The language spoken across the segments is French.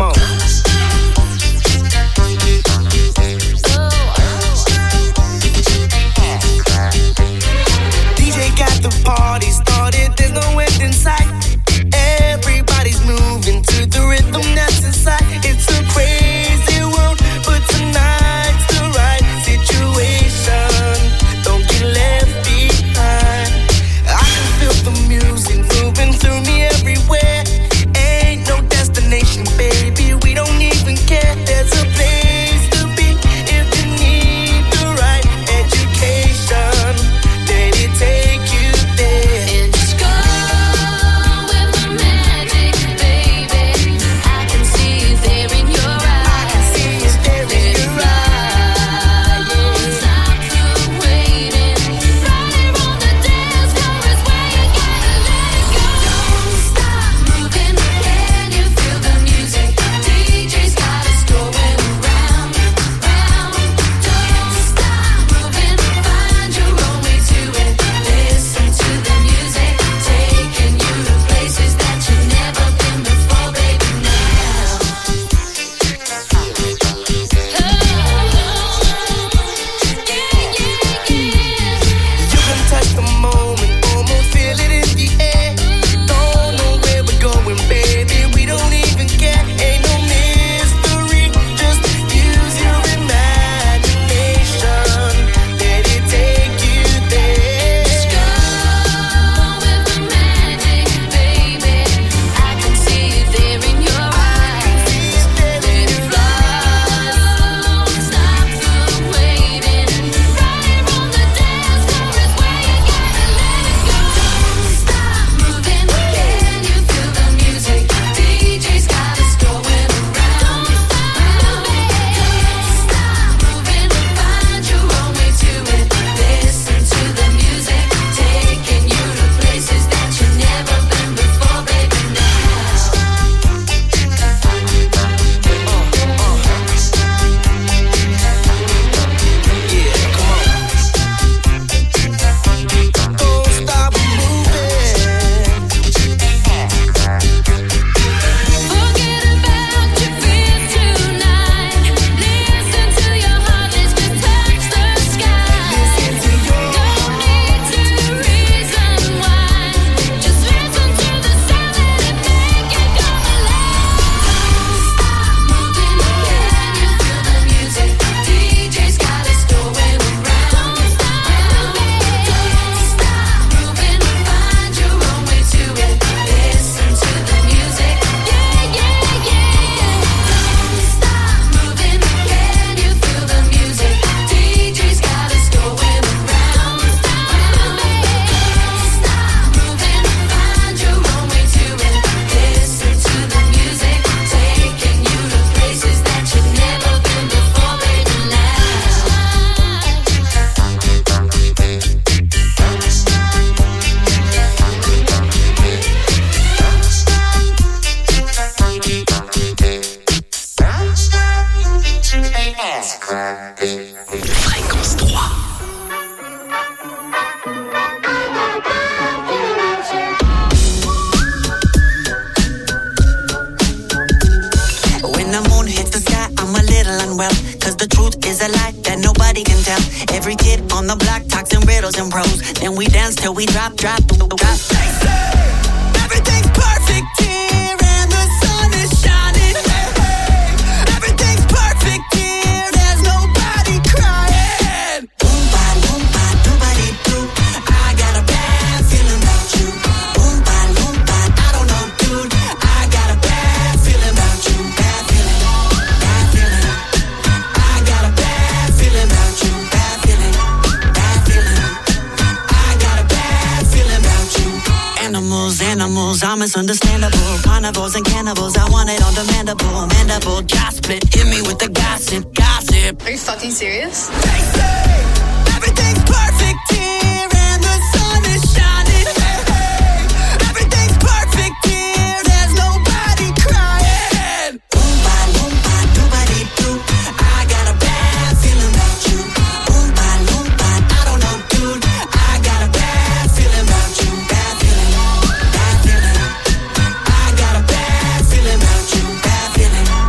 on. DJ got the party started, there's no end in sight. Everybody's moving to the rhythm that's inside. It's a crazy world, but tonight's the right situation. Don't get left behind. I can feel the music moving through me everywhere. Ain't no destination, baby, we don't even care. There's a place to be if you need the right education. Let it take you there. And just go with the magic, baby. I can see it there in your eyes. I can see you staring in your eyes. Don't stop the waiting. Right here on the dance floor is where you gotta let it go. Don't stop moving. Can you feel the music? DJ's got us going round, round. Don't stop moving. Find your own way to it. Listen to the music, taking you to places that you've never been before, baby. Now. You can touch the moment, almost feel it in the air. Don't know where we're going, baby, we don't even care. Ain't no mystery, just use your imagination. Let it take you there. Just go with the magic, baby. I can see it there in your eyes. Let it fly. Don't stop the waiting. Right here on the dance floor is where you gotta let it go. Don't stop moving. Can you feel the music? DJ's got us going around. Don't stop moving. Find your own way to it. Listen to the music, taking you to places that you've never been before, baby. Now. Yeah, come on. Don't stop moving. Forget about your fears tonight. Listen to your heart, let's just touch the sky. Listen to your Don't need to reason why. Just listen to the sound, let it make you come alive. Don't stop moving. Can you feel the music? DJ's got us going around. Don't stop moving. Find your own way to it. Listen to the music. Yeah, yeah, yeah. Don't stop moving. Can you feel the music? DJ's got us going around. Don't stop moving. Find your own way to it. Listen to the music, taking you to places that you've never been before, baby. Fréquence 3. When the moon hits the sky, I'm a little unwell. Cause the truth is a lie that nobody can tell. Every kid on the block talks in riddles and prose. Then we dance till we drop. Everything's perfect here and the sun is shining. Everything's perfect here, there's nobody crying. Oompa loompa doobity doo. I got a bad feeling about you. Oompa loompa, I don't know, dude. I got a bad feeling about you. Bad feeling, bad feeling. I got a bad feeling about you. Bad feeling, bad feeling. I got a bad feeling about you. Animals are misunderstandable. Carnivores and cannibals, I want it on the mandible, jaw split. Hit me with the gossip. Are you fucking serious? They say everything's perfect here and the sun is shining. Everything's perfect here, there's nobody crying. Oompa loompa doobity doo. I got a bad feeling about you. Oompa loompa, I don't know, dude. I got a bad feeling about you. Bad feeling, bad feeling. I got a bad feeling about you. Bad feeling.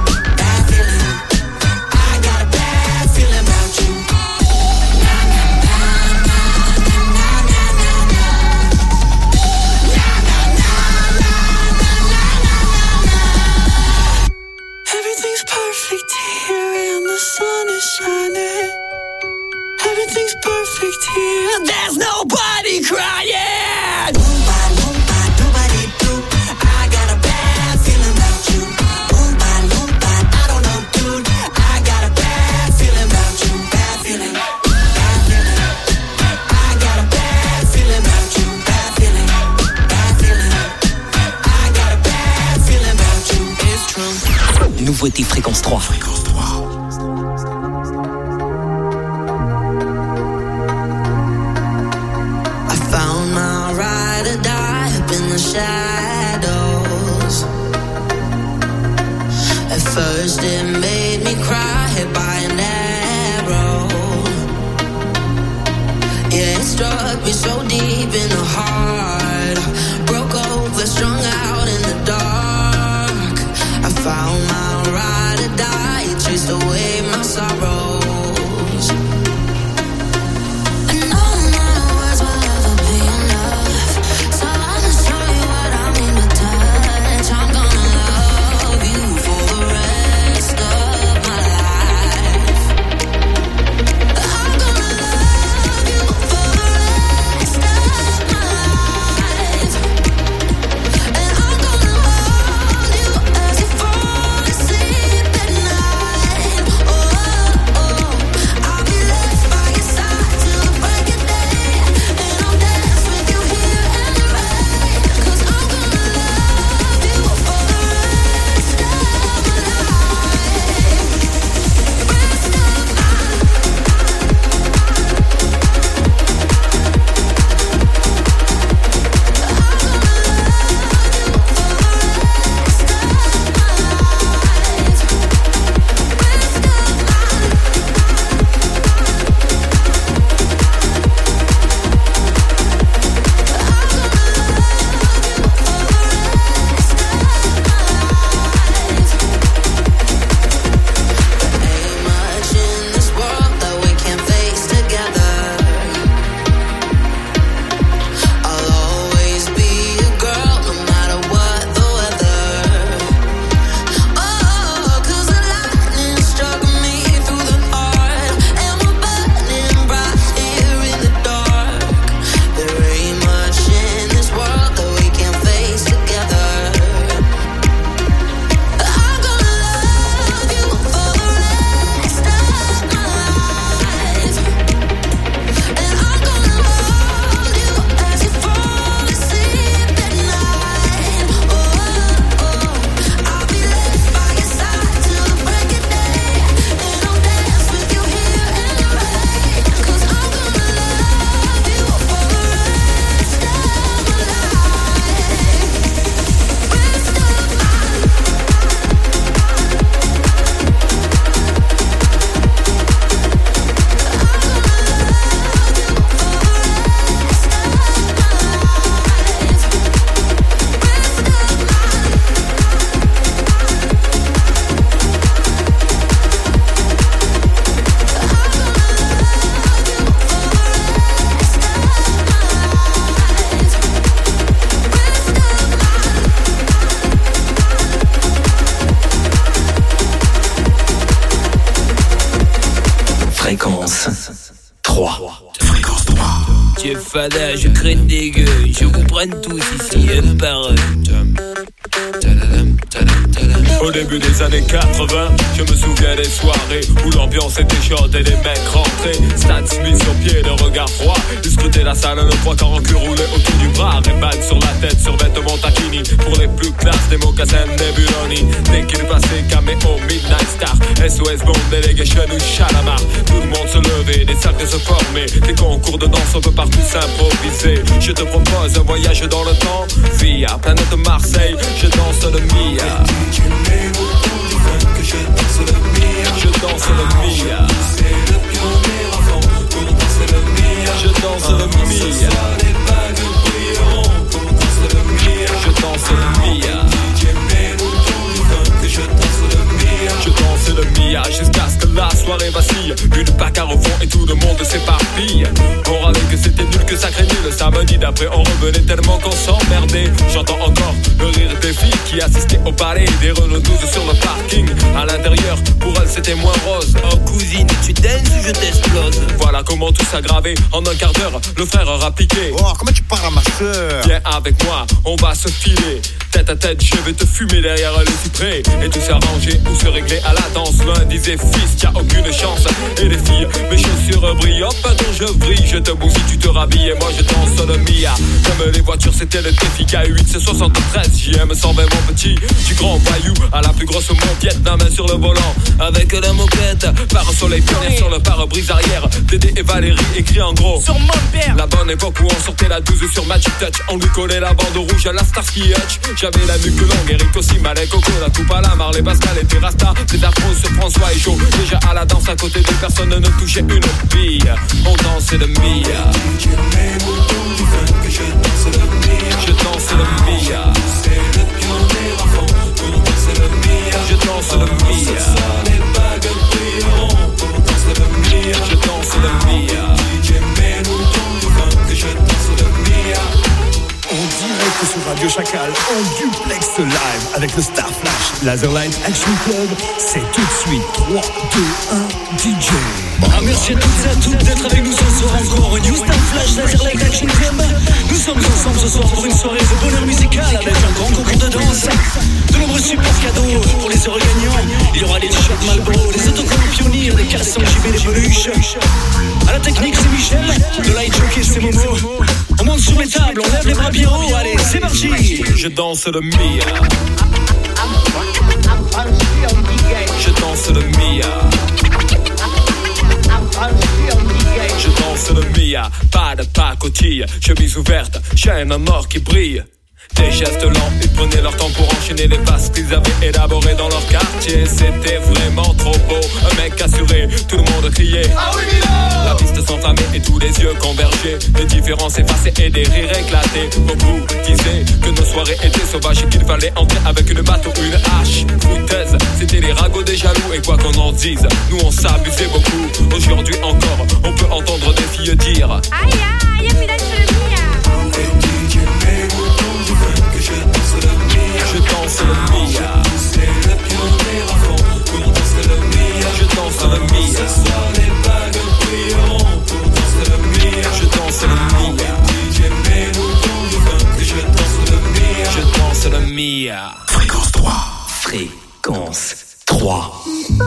Everything's perfect here and the sun is shining. Everything's perfect here. There's nobody crying. Nobody do. I got a bad feeling about you. Nobody, I don't know, dude. I got a bad feeling about you. Bad feeling. Bad feeling. I got a bad feeling about you. Bad feeling. Bad feeling. I got a bad feeling about you. It's true. Nouveauté Fréquence 3. Fréquence 3. Shadows. At first it made me cry, hit by an arrow. Yeah, it struck me so deep in the heart. Broke over, strung out in the dark. I found my ride or die, it chased away my sorrows. Fada, je crains des gueux, je vous prenne tous ici un par un. Au début des années 80, je me souviens des soirées où l'ambiance était chaude et les mecs rentraient. Stan Smith sur pied, le regard froid. Ils scrutaient la salle, le poids en cul roulé autour du bras. Ray-Ban sur la tête, sur vêtements taquini. Pour les plus classes, des mocassins Nebuloni. Dès qu'il passait, caméo, Midnight Star, SOS Bond, Delegation ou Chalamar. Tout le monde se levait, des cercles se formaient. Des concours de danse, on peut partout s'improviser. Je te propose un voyage dans le temps via planète Marseille, je danse le Mia. Je danse le Mia. Je danse le Mia. Je danse le Mia. Je danse le Mia jusqu'à ce que la soirée soirée vacille. Une bagarre au fond et tout le monde s'éparpille. On râlait que c'était nul, que ça craignait. Le samedi d'après on revenait tellement qu'on s'emmerdait. J'entends encore le rire des filles qui assistaient au palais. Des Renault 12 sur le parking. À l'intérieur, pour elles c'était moins rose. Oh cousine, tu danses ou je t'explose? Voilà comment tout s'aggravait. En un quart d'heure, le frère aura piqué. Oh, comment tu parles à ma soeur? Viens avec moi, on va se filer. Tête à tête, je vais te fumer derrière les cyprès. Et tout s'arranger ou se régler à la danse. L'un disait fils, t'as aucune chance. Et les filles, mes chaussures brillent. Hop, attends, je vrille, je te bousille, tu te rhabilles. Et moi je danse le Mia. Comme les voitures, c'était le défi. K8, c'est 73, JM 120, mon petit. Du grand voyou à la plus grosse moquette. La main sur le volant, avec la moquette. Par un soleil pionnier sur le pare-brise arrière. Dédé et Valérie écrit en gros sur mon père. La bonne époque où on sortait la 12 sur Magic Touch. On lui collait la bande rouge à la Starsky Hutch. J'avais la nuque longue, Eric aussi, Malek, Coco, la coupe à la Marley, Pascal et Terrasta. Des afros sur François et Joe. Déjà à la danse à côté de personne ne touchait une bille. On dansait le Mia. Je danse le Mia. C'est le pion des enfants. Pour danser le Mia. Je danse le Mia. Les bagues brilleront. Pour danser le Mia. Je danse le Mia. DJ mets-nous ton vin. Que je danse le Mia. En direct sur Radio Chacal, en duplex live avec le Star Flash Laserlight Action Club. C'est tout de suite 3, 2, 1, DJ. Merci à toutes et à toutes d'être avec nous ce soir encore. New Star Flash Laserlight Action Club. Nous sommes ensemble ce soir pour une soirée de bonheur musical avec un grand concours de danse. De nombreux super cadeaux pour les heureux gagnants. Il y aura des t-shirts Marlboro, des autocollants Pionnier, des caleçons JB, des peluches. À la technique c'est Michel, le light jockey c'est Momo. On monte sur les tables, on lève les bras bien haut, allez c'est parti. Je danse le Mia. Je danse le Mia. Je danse le Mia. Pas de pacotille, chemise ouverte, chaîne en or qui brille. Des gestes lents, ils prenaient leur temps pour enchaîner les passes qu'ils avaient élaborées dans leur quartier. C'était vraiment trop beau, un mec assuré, tout le monde criait ah oui, la piste s'enflammait et tous les yeux convergeaient. Les différences effacées et des rires éclatés. Beaucoup disaient que nos soirées étaient sauvages et qu'il fallait entrer avec une batte ou une hache. Foutaise, c'était les ragots des jaloux. Et quoi qu'on en dise, nous on s'abusait beaucoup. Aujourd'hui encore, on peut entendre des filles dire aïe aïe, je danse le Mia. Je danse le Mia. C'est le pion des enfants. Pour danser le Mia. Je danse le Mia. Ce soir les bagues brilleront. Pour danser le Mia. Je danse le Mia. DJ mets-nous ton vin. Que je danse le Mia. Je danse le Mia. Fréquence 3. Fréquence 3.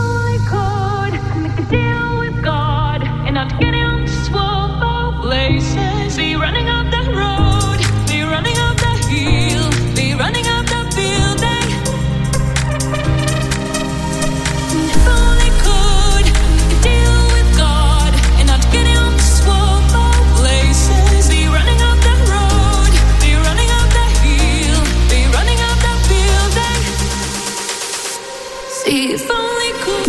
If only could.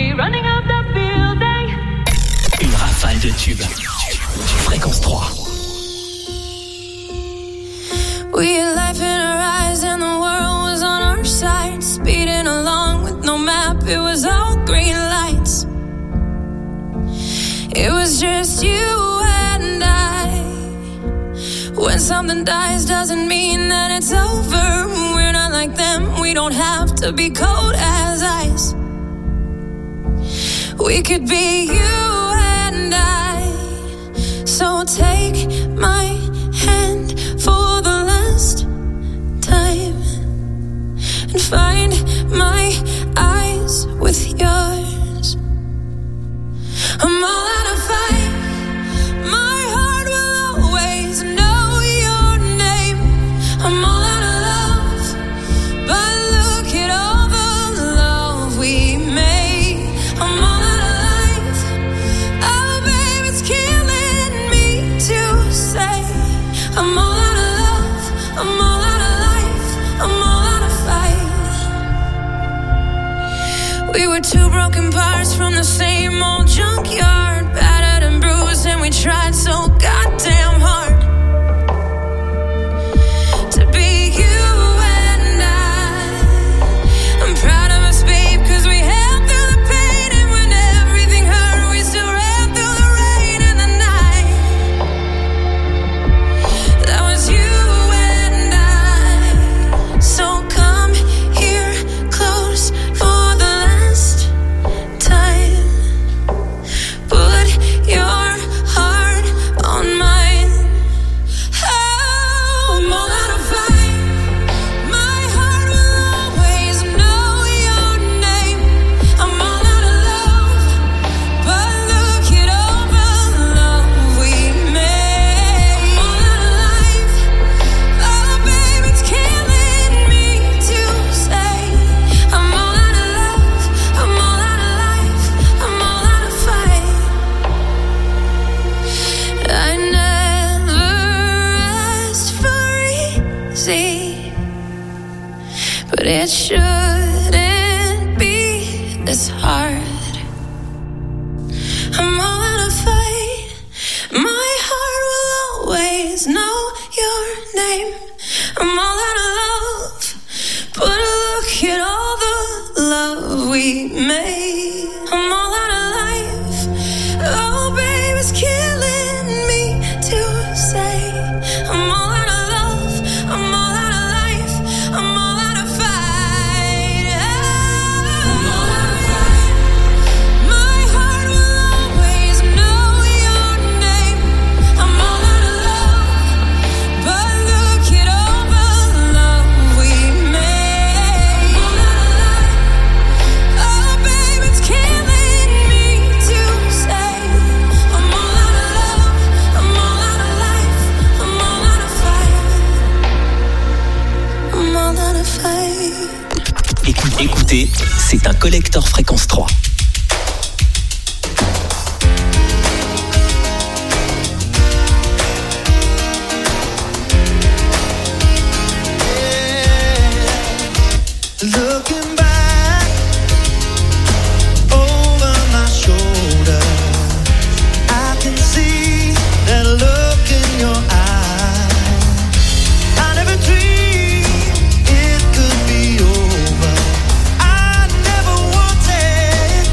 Une rafale de tubes. Fréquence 3. just you and I. When something dies doesn't mean that it's over. We're not like them, we don't have to be cold as ice. We could be you and I. So take my hand for the last time and find my eyes with yours. I'm all out of fight. My heart will always know your name. I'm all out of love, but look at all the love we made. I'm all out of life. Oh, babe, it's killing me to say. I'm all out of love. I'm all out of life. I'm all out of fight. We were two broken parts from the same old junkyard, battered and bruised, and we tried so goddamn hard to be you and I. I'm proud of us, babe, 'cause we held through the pain, and when everything hurt, we still ran through the rain and the night. That was you and I. So come here close for the last time. Put your heart on mine. Oh, I'm all out of fight. My heart will always know your name. I'm all out of love, but look at all the love we made. I'm all out of life. Oh, babe, it's killing me to say. I'm all out of love. I'm all out of life. I'm all out of fight. I never asked for easy, but it shouldn't be this hard. I'm all out of fight. My heart will always know your name. I'm all out of love, but look at all the love we made. I'm all out of life. Oh, babe, it's killing me to say. I'm all out of love. I'm all out of life. I'm all out of fight. I'm all out of fight. My heart will always know your name. I'm all out of love, but look at all the love we made. I'm all out of life. Oh, babe, it's killing me to say. I'm all out of love. I'm all out of life. I'm all out of fight. I'm all out of fight. Écoutez, c'est un collector fréquence 3. Looking back over my shoulder, I can see that look in your eye. I never dreamed it could be over. I never wanted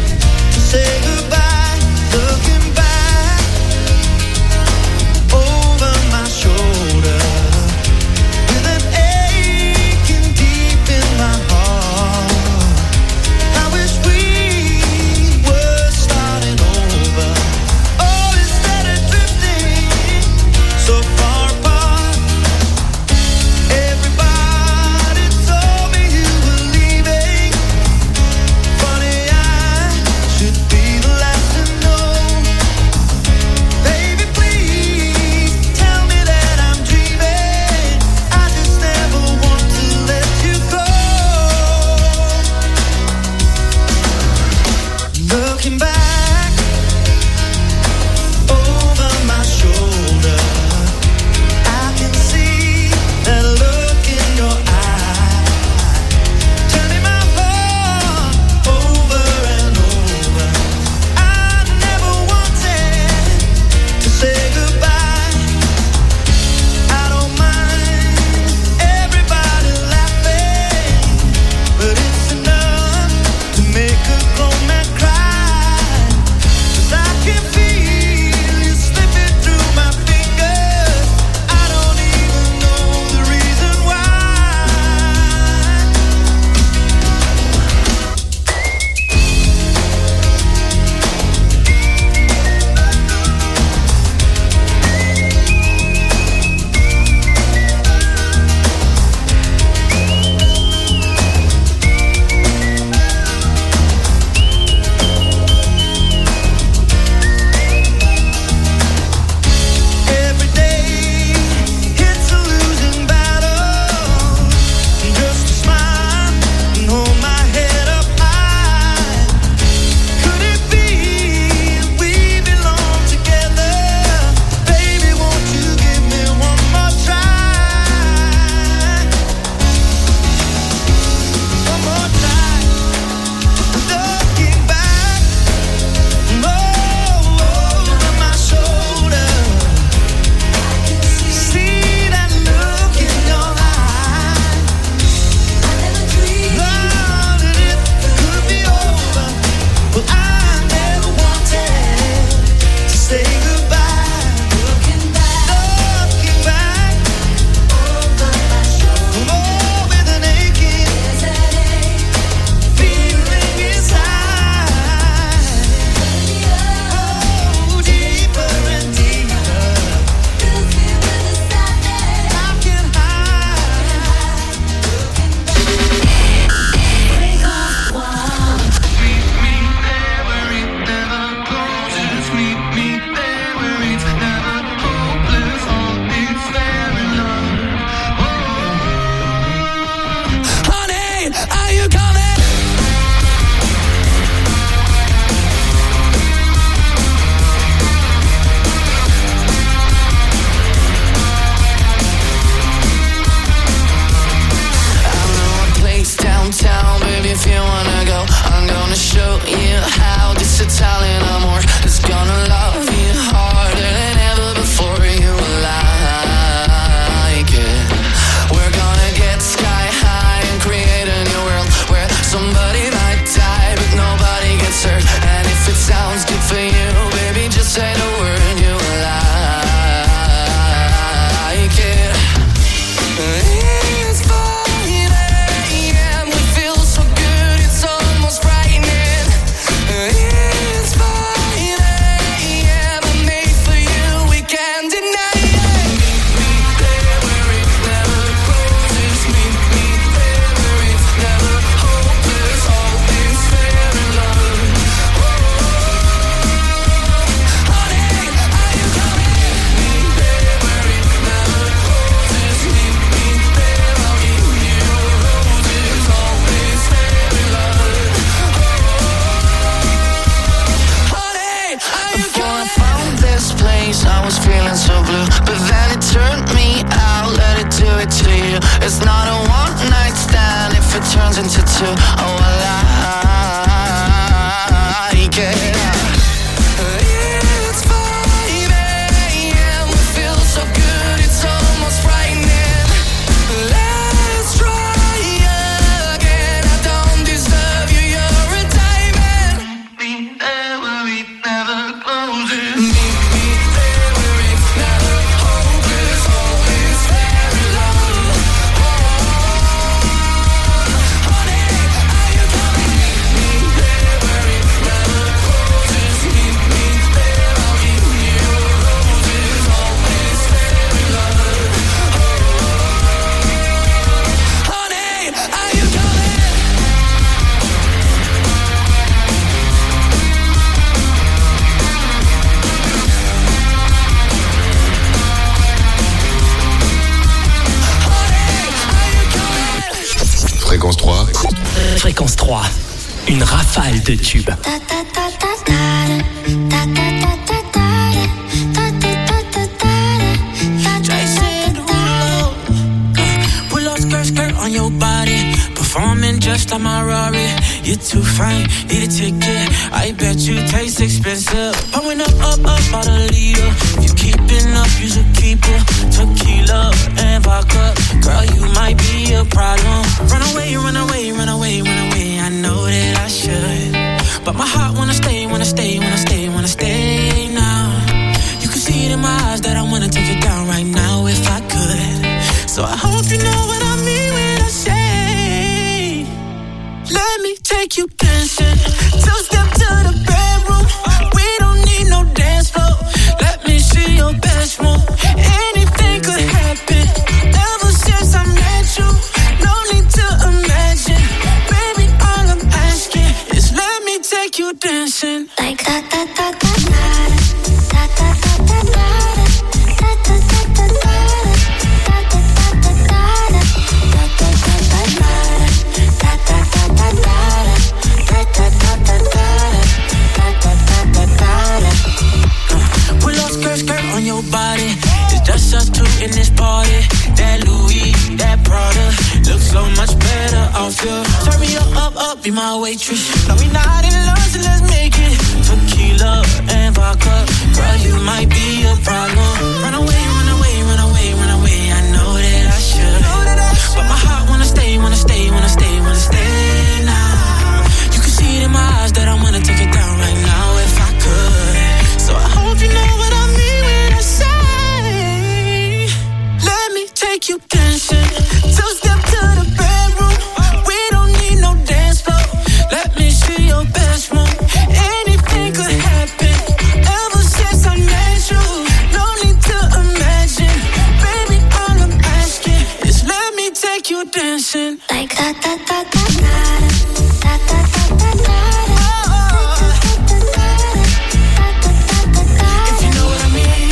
nights I was feeling so blue, but then it turned me out. Let it do it to you. It's not a one night stand if it turns into two. Oh, I like it. It's 5 a.m. It feels so good, it's almost frightening. Let's try again. I don't deserve you, you're a diamond. Meet there where it never closes. Meet me there where it's never hopeless. Always very low. Honey, are you coming? Meet me there where it never closes. Meet me there, I'll give you roses. Always very low. Honey, are you coming? Fréquence 3. Fréquence 3. Une rafale de tubes. Jason Derulo. Pull up skirt on your body. Performing just like my Rari. You're too fine, need a ticket. I bet you taste expensive. Pouring up out a leader. If you keeping up, you should keep it. Tequila and vodka. Girl, you might be a problem. Run away, run away, run away, run away. I know that I should, but my heart wanna stay, wanna stay, wanna stay, wanna stay now. You can see it in my eyes that I wanna take it down right now if I could. So I hope you know what I mean when I say, let me take you dancing. Two-step to the bedroom. We don't need no dance floor. Let me see your best move. Anything could happen. Ever since I met you, no need to imagine. Baby, all I'm asking is let me take you dancing. Like da da da da da da da da da Pull up skirt on your body. It's just us two in this party. That Louis, that Prada looks so much better off you. Turn me up, be my waitress. No, we not in love, so let's make it. Tequila and vodka. Girl, you might be a problem. Run away, run away, run away, run away. I know that I should, but my heart wanna stay, wanna stay, wanna stay, wanna stay now. You can see it in my eyes that I wanna take it down right now if I could. So I hope you know what I mean when I say, let me take you dancing. Two-step to the bedroom. We don't need no dance floor. Let me see your best move. Anything could happen. Ever since I met you, no need to imagine. Baby, all I'm asking is let me take you dancing. Like da da da da da da da da da da. If you know what I mean.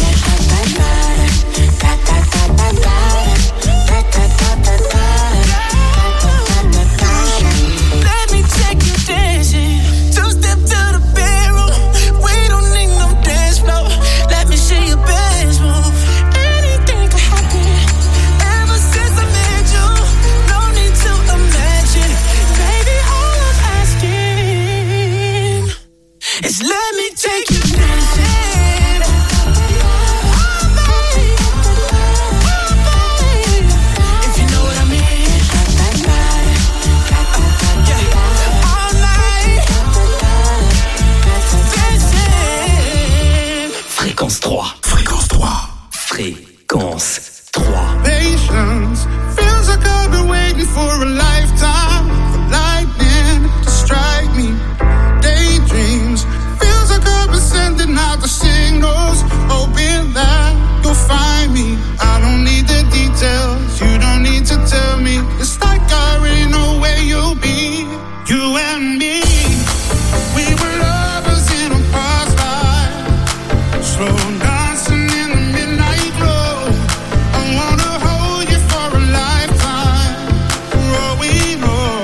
Let me take you dancing. Two-step to the bedroom. We don't need no dance floor. Let me see your best move. Anything could happen. Ever since I met you, no need to imagine. Baby, all I'm asking is let me take you dancing. If you know what I mean. All night. Dancing. Fréquence 3. Fréquence 3. Fréquence 3. Patience feels like I've been waiting for a lifetime for lightning to strike me. Daydreams feels like I've been sending out the signals, hoping that you'll find me. I don't need the details, you don't need to tell me. It's like I already know where you'll be. You and me, we were lovers in a past life, slow dancing in the midnight glow. I wanna hold you for a lifetime, for all we know.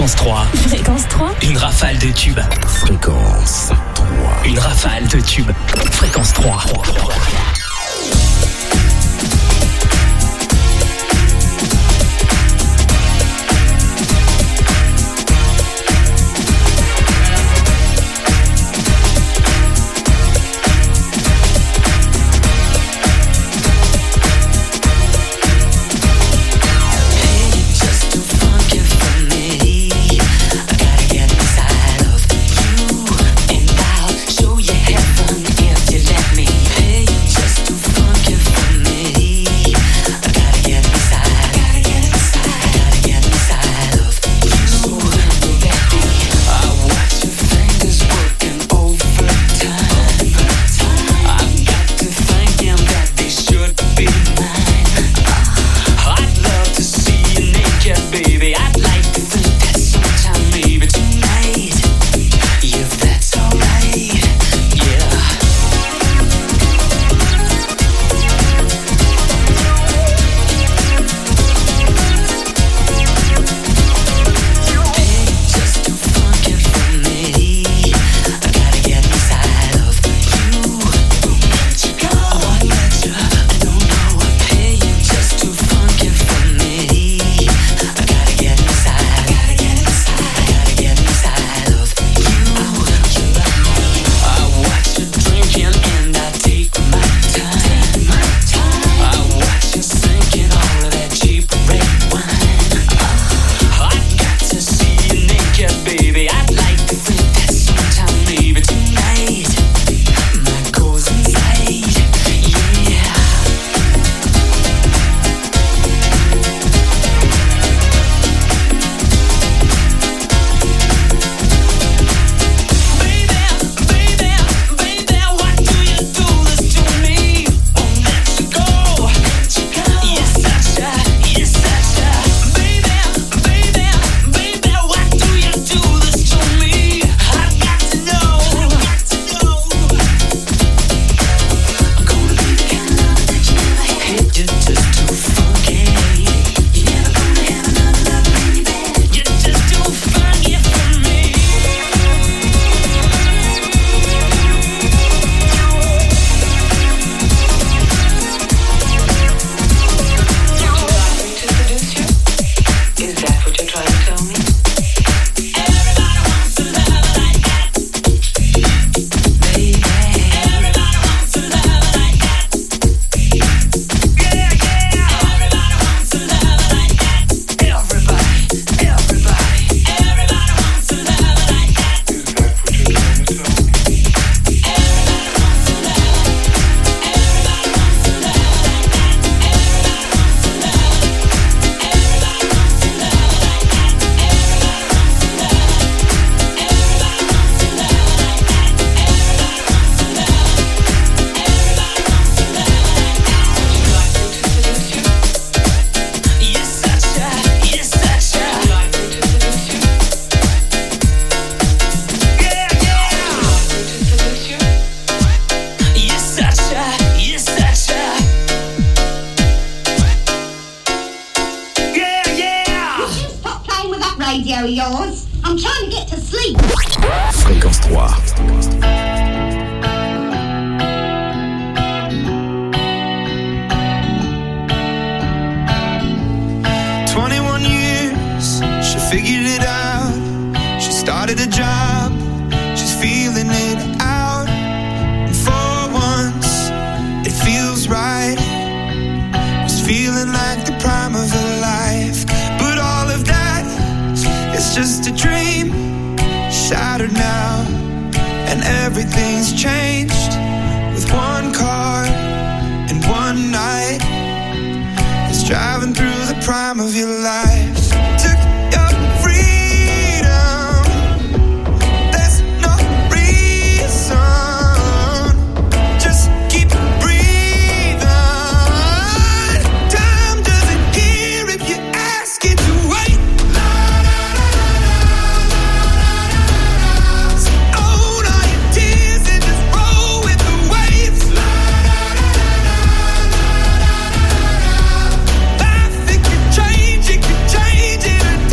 Fréquence 3. Fréquence 3. Une rafale de tubes. Fréquence 3. Une rafale de tubes. Fréquence 3. radio yours. I'm trying to get to sleep. Fréquence 3. She figured it out. She started a job. She's feeling it out. And for once, it feels right. It's feeling like the prime of her life. But all of that is just a dream. Shattered now. And everything's changed. With one car and one night. It's driving through the prime of your life. Took your freedom. There's no reason. Just keep breathing. Time doesn't care if you ask it to wait. So own all your tears and just roll with the waves. Life, it can change it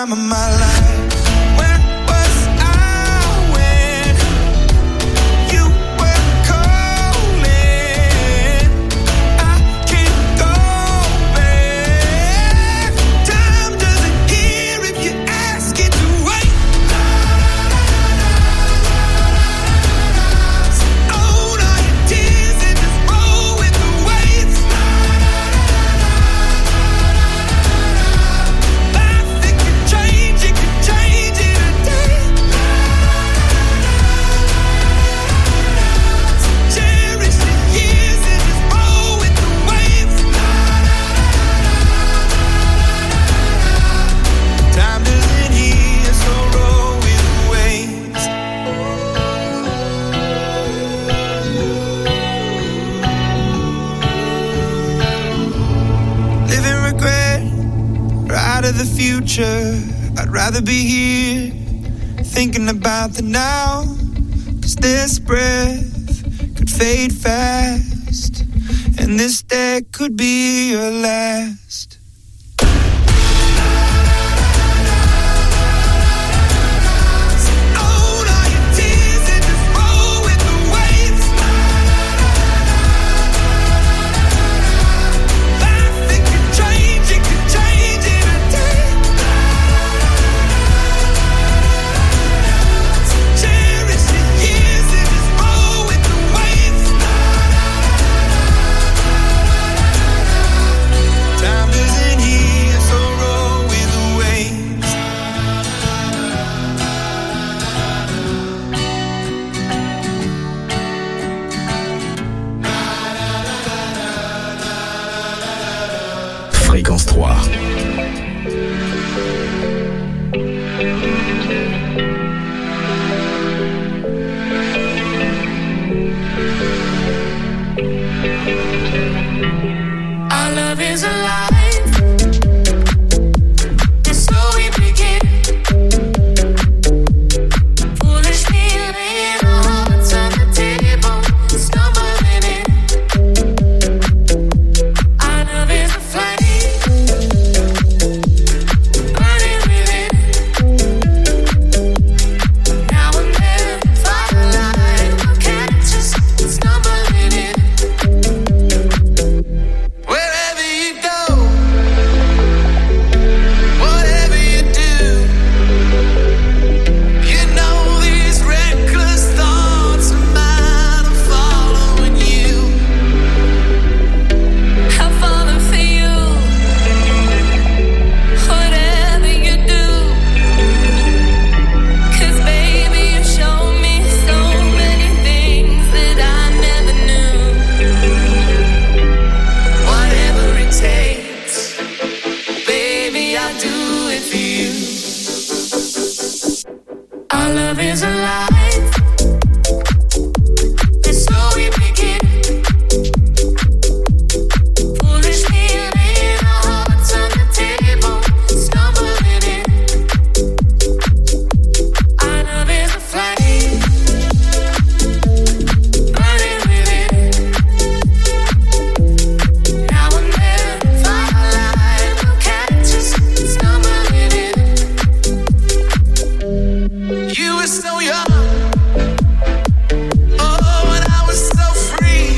time of my life. Where was I when you were calling? I can't go back. Time doesn't hear if you ask it to wait. Own all your tears and just roll with the waves. Life, it can change in a day. Cherish the years and just roll with the waves. Time doesn't heal, so roll with the waves. Living regret, right of the future. I'd rather be here, thinking about the now. 'Cause this breath could fade fast, and this day could be your last. Own all your tears and just roll with the waves. Life, it can change in a day. Cherish the years and just roll with the waves. Time doesn't heal, so roll with the waves. Fréquence 3. Our love is alive, and so we begin. Foolishly laying our hearts on the table, stumbling in. Our love is a flame, burning within. Now and then, firelight will catch us, stumbling in. Wherever you go, whatever you do, you know these reckless thoughts of mine are following you. I'll follow for you, whatever you do. 'Cause baby, you show me so many things that I never knew. Whatever it takes, baby, I'll do it for you. Our love is alive, and so we begin. Foolishly laying our hearts on the table, stumbling in. Our love is a flame, burning within. Now and then, firelight will catch us, stumbling in. You were so young, oh, and I was so free.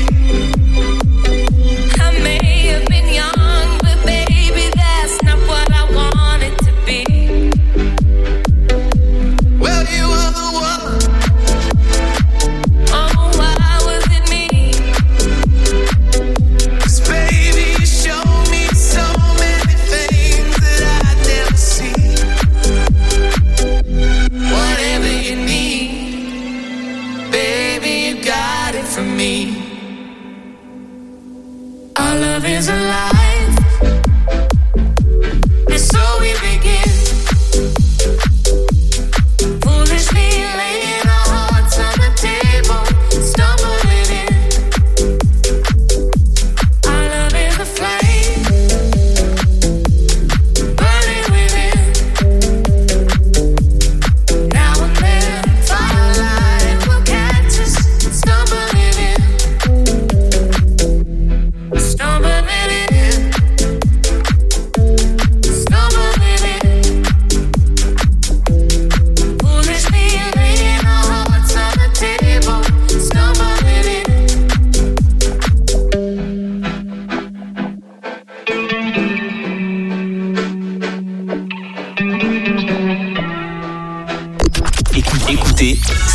I may have been young, but baby, that's not what I wanted to be. Well, you were the one. Oh, why was it me? 'Cause baby, you showed me so many things that I'd never see. Whatever you need, baby, you got it from me. Our love is alive, and so we begin. Foolishly laying our hearts on the table, stumbling in. Our love is a flame, burning within. Now and then, firelight will catch us, stumbling in. Stumbling in.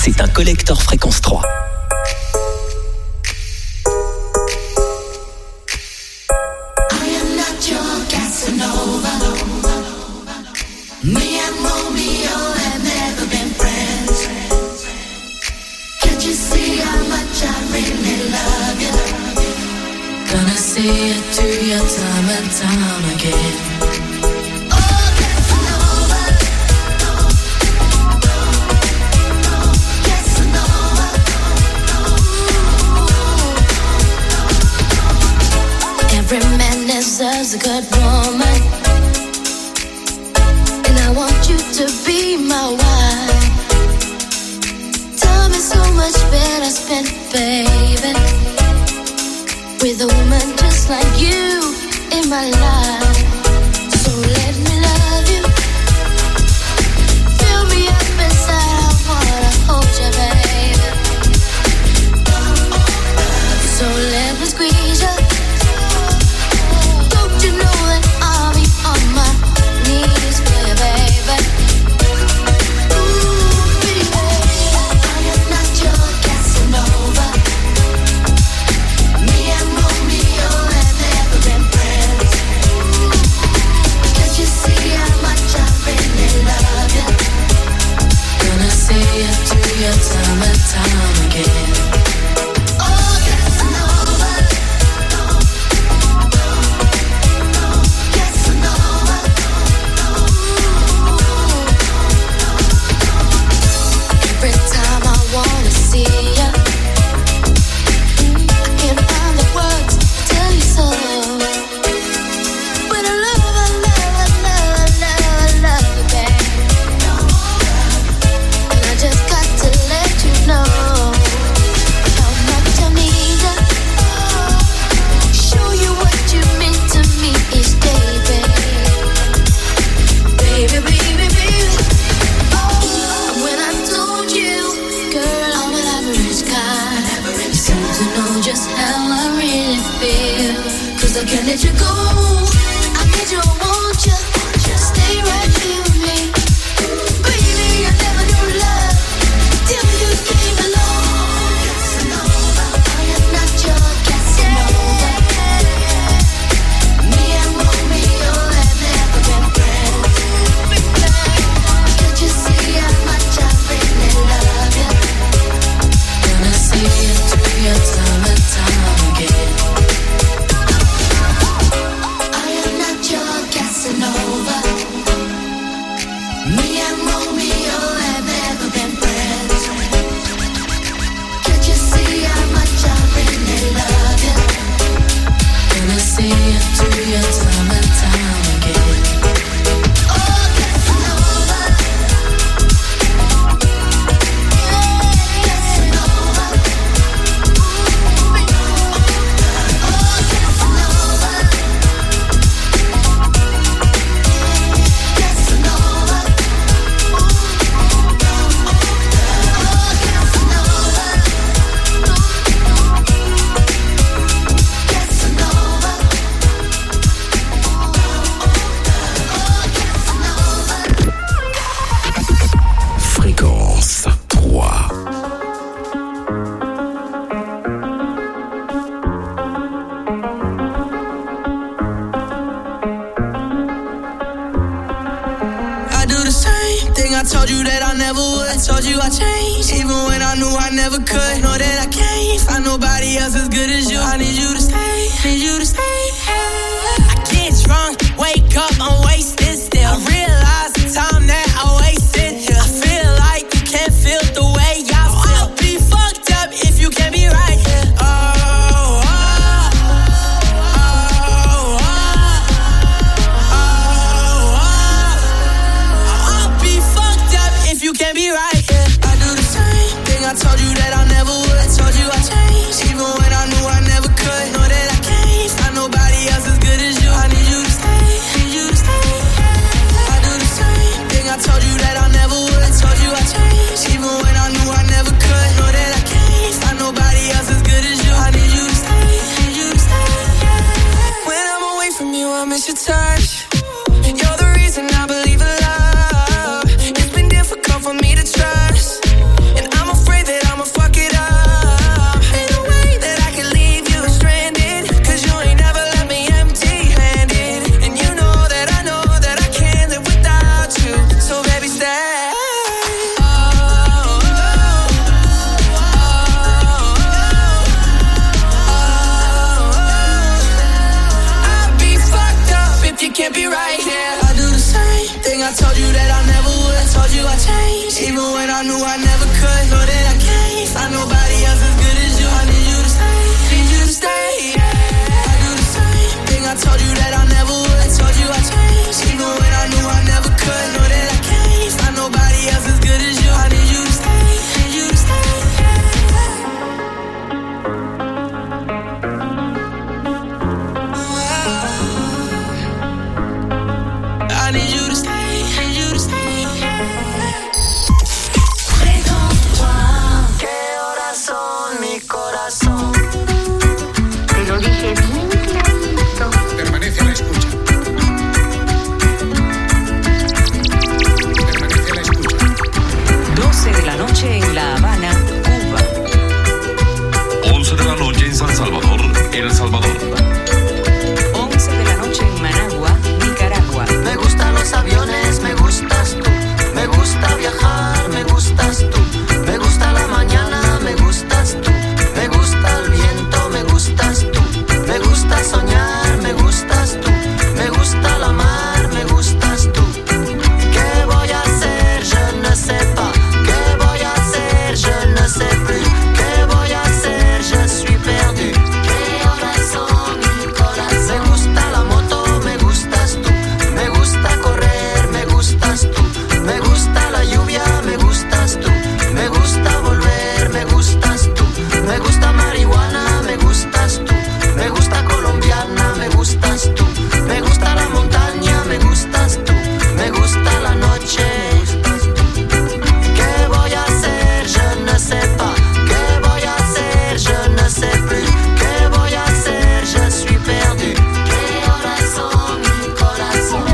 c'est un collector fréquence 3. Gonna see it through your time and time again. Every man deserves a good woman, and I want you to be my wife. Time is so much better spent, baby, with a woman just like you in my life. So let me love you, fill me up inside, I wanna hold you, baby. So let me squeeze you. Don't you know that I'll be on my knees for you, baby? Ooh, baby, I am not your Casanova. Me and Romeo have never been friends. Can't you see how much I really love you? Gonna see it through your time and time again. Oh, Casanova, Casanova. Every time I wanna see you, I can't find the words to tell you so. But I love you, babe. And I just got to let you know how much I need you. Show you what you mean to me each day, babe. Baby, baby, baby. Oh, when I told you, girl, I'm an average guy. You seem to know just how I really feel. 'Cause I can't let you go. I need you, I want you. Stay right here with me. Baby, I never knew love till you came along. Casanova, I am not your Casanova. Me and Romeo have never been friends. Can't you see how much I really love you? Gonna see it through your time and time again. I am not your Casanova. Me and Romeo have never been friends. Can't you see how much I really love you? Gonna see it through your time and time again. Oh, Casanova, Casanova. Oh, Casanova, Casanova. Fréquence 3. I do the same thing I told you that I never would. I told you I changed, even when I knew I never could. Know that I can't find nobody else as good as you. I need you to stay, need you to stay. I get drunk, wake up, I'm wasted still. I realize the time that I wasted here. I feel like you can't feel the way I feel. I'll be fucked up if you can't be right here. You can't be right, yeah. I do the same thing I told you that I never would. I told you I changed, even when I knew I never could. Know that I can't find nobody else as good as you. I need you to stay, need you to stay. I do the same thing I told you that I never would. I told you I changed, even when I knew I never could. Know that I can't find nobody else as good as you. I need you to stay, need you to stay. When I'm away from you, I miss your touch. You're the reason I believe in love. For me to trust, and I'm a I told you that I never would. I told you I changed, even when I knew I never could. Know that I can't find nobody else as good as you. I need you to stay, need you to stay. Yeah. I do the same thing. I told you that I never would. I told you I changed, even when I knew I never could. Know that I can't find nobody else as good as you. I need you to stay, need you to stay. I need you to stay, need you to stay. ¿Qué horas son, mi corazón? Te lo dije bien clarito. Permanece a la escucha. Permanece a la escucha. 12 de la noche en La Habana, Cuba. 11 de la noche en San Salvador, El Salvador. 11 de la noche en Managua, Nicaragua. Me gustan los aviones, me gustas tú. Me gusta viajar, me gustas tú. Me gusta la mañana, me gustas tú. Me gusta el viento, me gustas tú. Me gusta soñar, me gustas tú. Me gusta la mar, me gustas tú. ¿Qué voy a hacer? Je ne sais pas. ¿Qué voy a hacer? Je ne sais plus. ¿Qué voy a hacer? Je suis perdu. ¿Qué horas son, mi corazón? Me gusta la moto, me gustas tú. Me gusta correr, me gustas tú. Me gusta la lluvia, me gustas tú. Me gusta volver, me gustas tú. Me gusta marihuana, me gustas tú. Me gusta colombiana, me gustas tú. Me gusta la montaña, me gustas tú. Me gusta la noche. ¿Qué voy a hacer? Je ne sais pas. ¿Qué voy a hacer? Je ne sais plus. ¿Qué voy a hacer? Je suis perdu. ¿Qué horas son, mi corazón?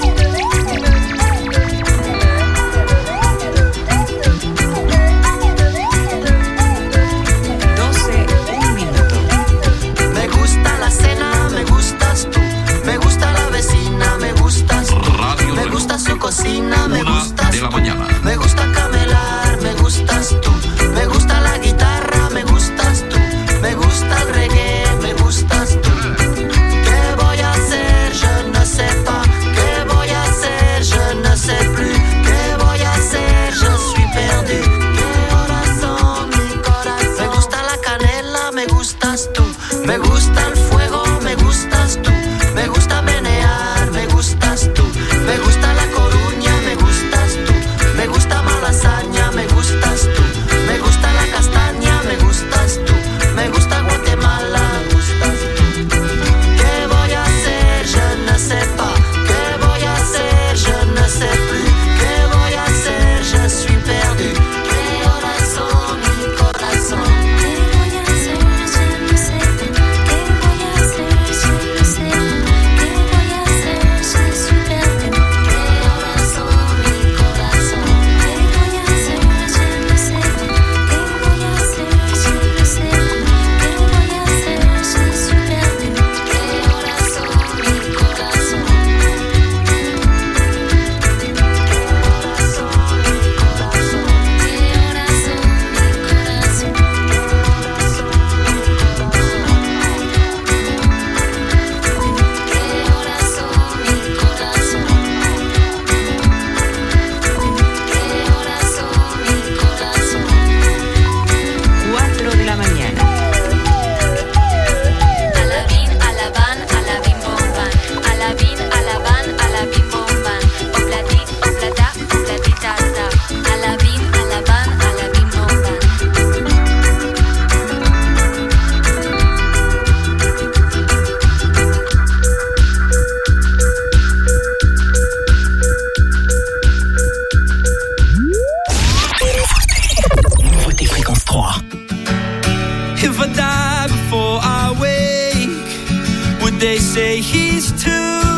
12, un minuto. Me gusta la cena, me gustas tú. Me gusta la vecina, me gustas tú. Radio Me gusta su cocina, me 1 gustas de la tú. mañana. Me gusta camelar, me gustas tú. Me gusta la guitarra, me gustas tú. Me gusta el reggae, me gustas tú. ¿Qué voy a hacer? Je ne sais pas. ¿Qué voy a hacer? Je ne sais plus. ¿Qué voy a hacer? Je suis perdu. ¿Qué horas son, mi corazón? Me gusta la canela, me gustas tú. Me gusta el fuego, me gustas tú. Me gusta menear, me gustas tú. Me gusta la coruña, me gustas tú. Me gusta malasaña, me gustas tú. Me gusta la castaña, me gustas tú. Me gusta Guatemala, me gustas tú. ¿Qué voy a hacer? Je ne sais pas. ¿Qué voy a hacer? Je ne sais plus. ¿Qué voy a hacer? Je suis perdu. ¿Qué horas son, mi corazón? ¿Qué voy a hacer? Je ne sais pas. ¿Qué voy a hacer? Je ne sais pas. ¿Qué voy a hacer? Je suis perdu. ¿Qué horas son, mi corazón? ¿Qué voy a hacer? Je ne sais pas. ¿Qué voy a hacer? Je ne sais pas. ¿Qué voy a hacer? Je suis perdu. ¿Qué horas son, mi corazón? Cuatro de la mañana. Alabín, alaban, alabín, bomban. Alabín, alaban, alabín, bomban. Oplati, oplata, oplatitata. Alabín, alaban, alabín, bomban. Nouveauté fréquence 3. If I die before I wake, would they say he's too